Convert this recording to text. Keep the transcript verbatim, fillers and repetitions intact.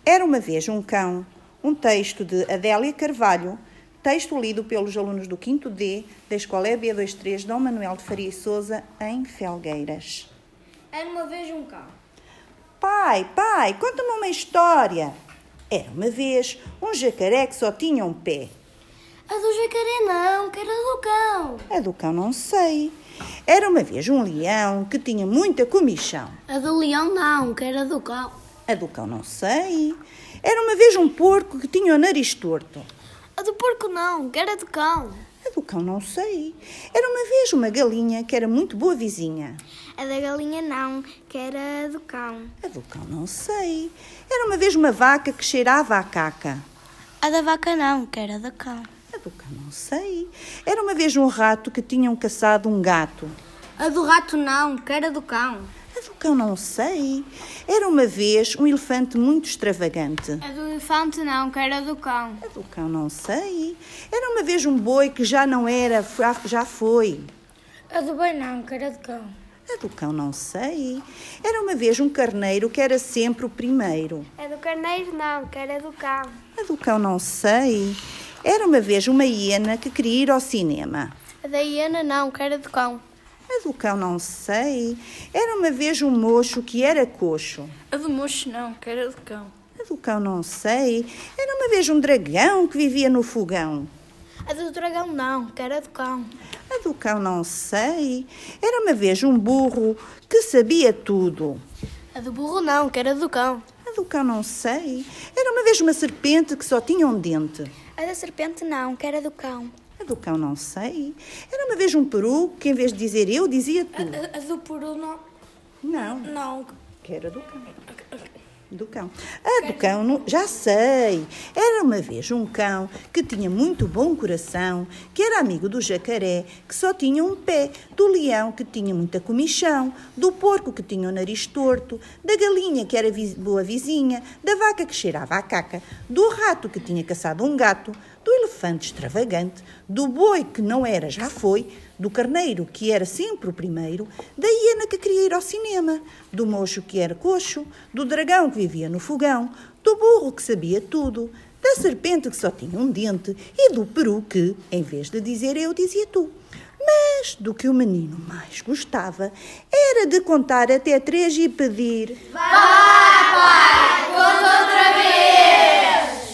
Era uma vez um cão, um texto de Adélia Carvalho, texto lido pelos alunos do quinto D da Escola E B vinte e três Dom Manuel de Faria e Sousa, em Felgueiras. Era uma vez um cão. Pai, pai, conta-me uma história. Era uma vez um jacaré que só tinha um pé. A do jacaré não, que era do cão. A do cão não sei. Era uma vez um leão que tinha muita comichão. A do leão não, que era do cão. A do cão não sei. Era uma vez um porco que tinha o nariz torto. A do porco não, que era do cão. A do cão não sei. Era uma vez uma galinha que era muito boa vizinha. A da galinha não, que era do cão. A do cão não sei. Era uma vez uma vaca que cheirava a caca. A da vaca não, que era do cão. A do cão não sei. Era uma vez um rato que tinham caçado um gato. A do rato não, que era do cão. A do cão não sei. Era uma vez um elefante muito extravagante. A do elefante não, que era do cão. A do cão não sei. Era uma vez um boi que já não era, já foi. A do boi não, que era do cão. A do cão não sei. Era uma vez um carneiro que era sempre o primeiro. A do carneiro não, que era do cão. A do cão não sei. Era uma vez uma hiena que queria ir ao cinema. A da hiena não, que era do cão. A do cão não sei. Era uma vez um mocho que era coxo. A do mocho não, que era do cão. A do cão não sei. Era uma vez um dragão que vivia no fogão. A do dragão não, que era do cão. A do cão não sei. Era uma vez um burro que sabia tudo. A do burro não, que era do cão. A do cão não sei. Era uma vez uma serpente que só tinha um dente. A da serpente não, que era do cão. A do cão não sei. Era uma vez um peru que, em vez de dizer eu, dizia tu. A, a, a do peru não. Não. Não. Que era do cão. Do cão. A do cão, não, já sei. Era uma vez um cão que tinha muito bom coração, que era amigo do jacaré, que só tinha um pé, do leão, que tinha muita comichão, do porco, que tinha o nariz torto, da galinha, que era boa vizinha, da vaca, que cheirava a caca, do rato, que tinha caçado um gato, do elefante extravagante, do boi, que não era, já foi, do carneiro, que era sempre o primeiro, da hiena que queria ir ao cinema, do mocho, que era coxo, do dragão, que vivia no fogão, do burro, que sabia tudo, da serpente, que só tinha um dente, e do peru, que, em vez de dizer eu, dizia tu. Mas do que o menino mais gostava era de contar até três e pedir: Vai, pai, conta